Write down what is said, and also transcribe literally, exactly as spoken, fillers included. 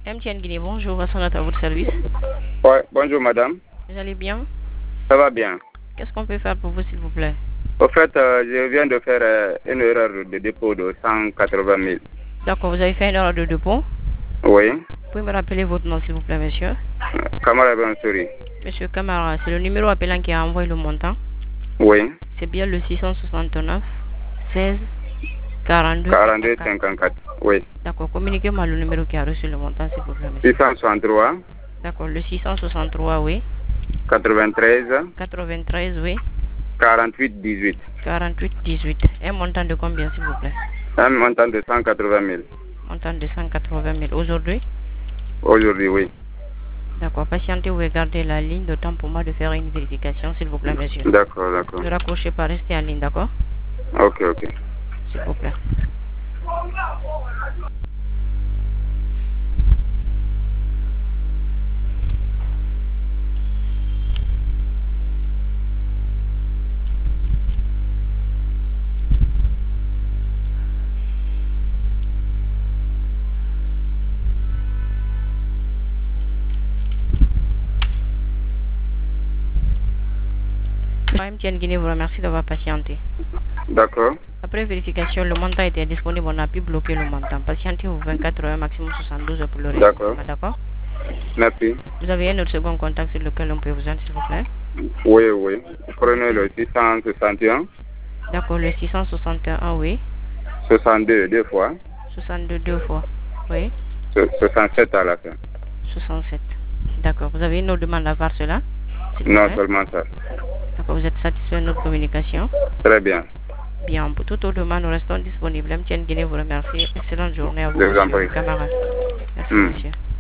M T N Guinée, bonjour, Vincent à votre service. Ouais, bonjour madame. Vous allez bien? Ça va bien. Qu'est-ce qu'on peut faire pour vous, s'il vous plaît? Au fait, euh, je viens de faire euh, une erreur de dépôt de cent quatre-vingt mille. D'accord, vous avez fait une erreur de dépôt? Oui. Vous pouvez me rappeler votre nom, s'il vous plaît, monsieur? Kamara Bansuri. Monsieur Camara, c'est le numéro appelant qui a envoyé le montant? Oui. C'est bien le six cent soixante-neuf seize quarante-deux quarante-deux cinquante-quatre. Oui. D'accord, communiquez-moi le numéro qui a reçu le montant, s'il vous plaît, monsieur. six cent soixante-trois. D'accord, le six cent soixante-trois, oui. quatre-vingt-treize. quatre-vingt-treize, oui. quarante-huit dix-huit. quarante-huit dix-huit. Un montant de combien, s'il vous plaît? Un montant de cent quatre-vingt mille. Montant de cent quatre-vingt mille. Aujourd'hui? Aujourd'hui, oui. D'accord, patientez ou regardez la ligne de temps pour moi de faire une vérification, s'il vous plaît, monsieur. D'accord, d'accord. Ne raccrochez pas, restez en ligne, d'accord? Ok, ok. S'il vous plaît. M T N Guinée vous remercie d'avoir patienté. D'accord. Après vérification, le montant était disponible, on a pu bloquer le montant. Patientez-vous vingt-quatre heures, maximum soixante-douze heures pour le D'accord. reste. D'accord? Merci. Vous avez un autre second contact sur lequel on peut vous joindre, s'il vous plaît? Oui, oui. Prenez le six cent soixante et un. D'accord, le six cent soixante et un, oui. soixante-deux, deux fois. soixante-deux, deux fois. Oui. soixante-sept à la fin. soixante-sept. D'accord. Vous avez une autre demande à voir cela? Non, seulement ça. D'accord, vous êtes satisfait de notre communication? Très bien. Bien, pour toute autre demande, nous restons disponibles. M T N Guinée vous remercie. Excellente journée à vous, Je vous en monsieur prie. Camara. Merci, Hmm. monsieur.